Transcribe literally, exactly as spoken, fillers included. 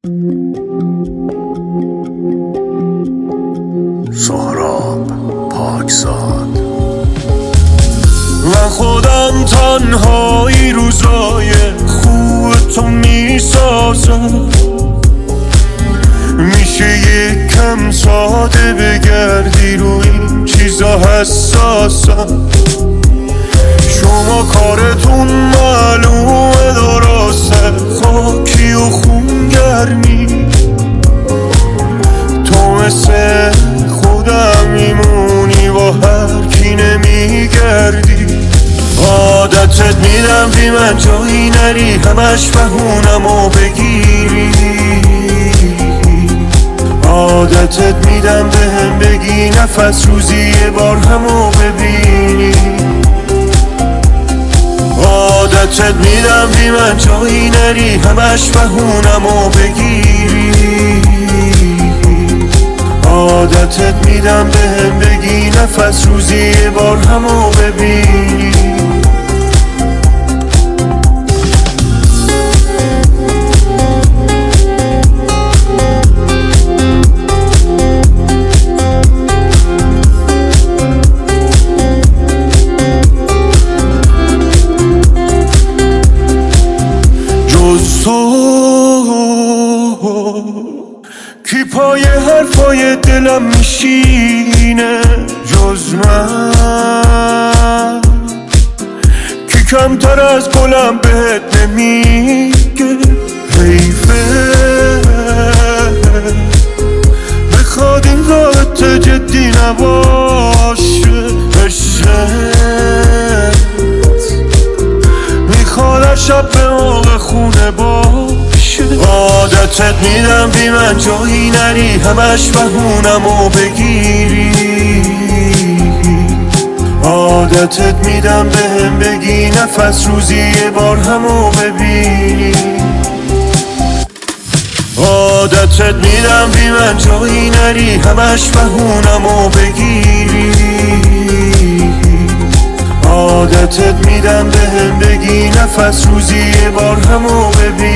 سهراب پاکزاد. من خودم تنهایی روزای خوب تو میسازم، میشه یک کم ساده بگردی روی این چیزا حساسم. شما کارتون معلومه درسته، خاکی و خونگرمی، تو مثل خودم میمونی با هر کی نمیگردی. عادتت میدم بی من جایی نری، همش بهونم و بگیری. عادتت میدم به هم بگی نفس روزی یه بار همو ببینی. عادتت میدم بی من جایی نری، همش بهونم و بگیری. عادتت میدم به هم بگی نفس روزی یه بار همو ببینی. جز تو کی پای حرفای دلم میشینه، جز من کی کمتر از گلم بهت نمیگه. حیفه بخواد این رابط جدی نباشه، عشقت میخواد شب به موقع خونه باشه. عادتت میدم بی من جایی نری، همش بهونم و بگیری. عادتت میدم به هم بگی نفس روزی یه بار همو ببینی. عادتت میدم بی من جایی نری، همش بهونم و بگیری. عادتت میدم به هم بگی نفس روزی یه بار همو ببینی.